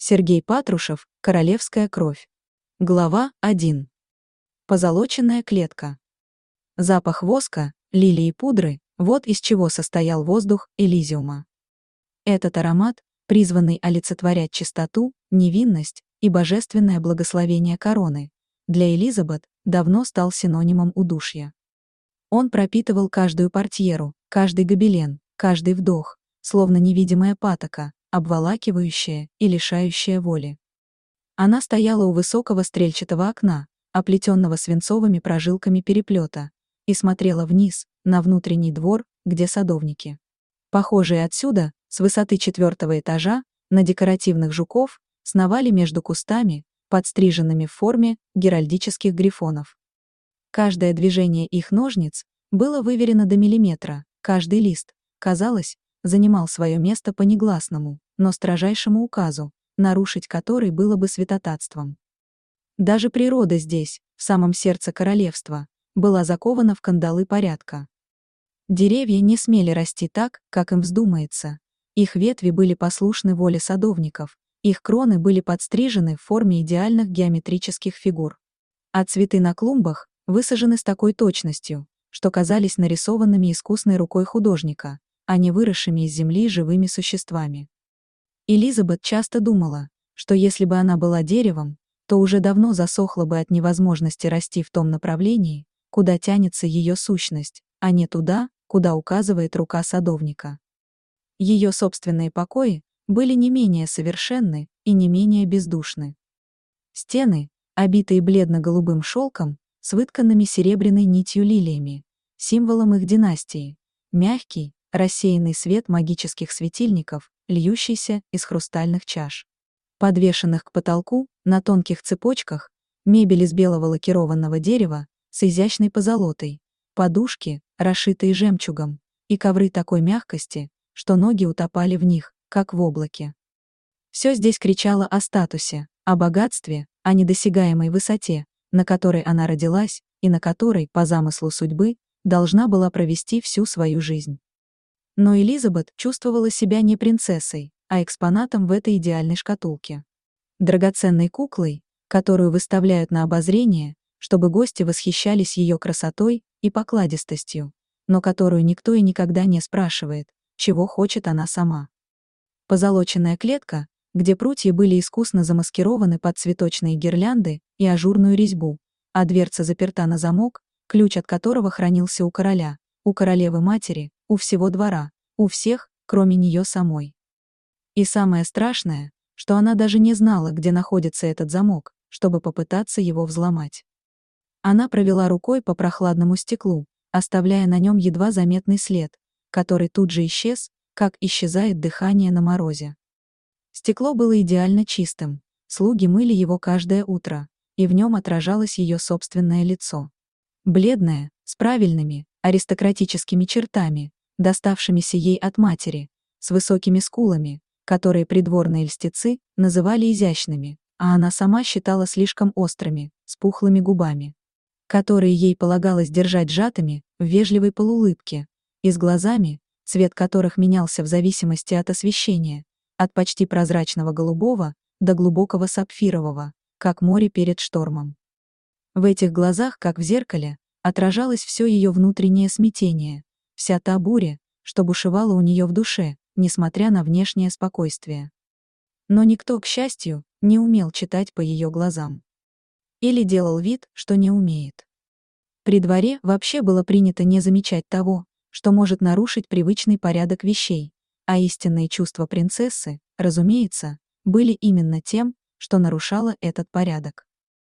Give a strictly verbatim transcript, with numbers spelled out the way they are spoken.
Сергей Патрушев, «Королевская кровь». Глава один. Позолоченная клетка. Запах воска, лилии и пудры – вот из чего состоял воздух Элизиума. Этот аромат, призванный олицетворять чистоту, невинность и божественное благословение короны, для Элизабет давно стал синонимом удушья. Он пропитывал каждую портьеру, каждый гобелен, каждый вдох, словно невидимая патока, обволакивающая и лишающая воли. Она стояла у высокого стрельчатого окна, оплетенного свинцовыми прожилками переплета, и смотрела вниз, на внутренний двор, где садовники, похожие отсюда, с высоты четвертого этажа, на декоративных жуков, сновали между кустами, подстриженными в форме геральдических грифонов. Каждое движение их ножниц было выверено до миллиметра, каждый лист, казалось, занимал свое место по негласному, но строжайшему указу, нарушить который было бы святотатством. Даже природа здесь, в самом сердце королевства, была закована в кандалы порядка. Деревья не смели расти так, как им вздумается. Их ветви были послушны воле садовников, их кроны были подстрижены в форме идеальных геометрических фигур. А цветы на клумбах высажены с такой точностью, что казались нарисованными искусной рукой художника, а не выросшими из земли живыми существами. Элизабет часто думала, что если бы она была деревом, то уже давно засохла бы от невозможности расти в том направлении, куда тянется ее сущность, а не туда, куда указывает рука садовника. Ее собственные покои были не менее совершенны и не менее бездушны. Стены, обитые бледно-голубым шелком, с вытканными серебряной нитью лилиями, символом их династии, мягкий, рассеянный свет магических светильников, льющийся из хрустальных чаш, подвешенных к потолку, на тонких цепочках, мебель из белого лакированного дерева, с изящной позолотой, подушки, расшитые жемчугом, и ковры такой мягкости, что ноги утопали в них, как в облаке. Все здесь кричало о статусе, о богатстве, о недосягаемой высоте, на которой она родилась и на которой, по замыслу судьбы, должна была провести всю свою жизнь. Но Элизабет чувствовала себя не принцессой, а экспонатом в этой идеальной шкатулке. Драгоценной куклой, которую выставляют на обозрение, чтобы гости восхищались ее красотой и покладистостью, но которую никто и никогда не спрашивает, чего хочет она сама. Позолоченная клетка, где прутья были искусно замаскированы под цветочные гирлянды и ажурную резьбу, а дверца заперта на замок, ключ от которого хранился у короля, у королевы-матери, у всего двора, у всех, кроме нее самой. И самое страшное, что она даже не знала, где находится этот замок, чтобы попытаться его взломать. Она провела рукой по прохладному стеклу, оставляя на нем едва заметный след, который тут же исчез, как исчезает дыхание на морозе. Стекло было идеально чистым, слуги мыли его каждое утро, и в нем отражалось ее собственное лицо. Бледное, с правильными, аристократическими чертами, доставшимися ей от матери, с высокими скулами, которые придворные льстецы называли изящными, а она сама считала слишком острыми, с пухлыми губами, которые ей полагалось держать сжатыми, в вежливой полуулыбке, и с глазами, цвет которых менялся в зависимости от освещения, от почти прозрачного голубого до глубокого сапфирового, как море перед штормом. В этих глазах, как в зеркале, отражалось все ее внутреннее смятение, вся та буря, что бушевала у нее в душе, несмотря на внешнее спокойствие. Но никто, к счастью, не умел читать по ее глазам. Или делал вид, что не умеет. При дворе вообще было принято не замечать того, что может нарушить привычный порядок вещей, а истинные чувства принцессы, разумеется, были именно тем, что нарушало этот порядок.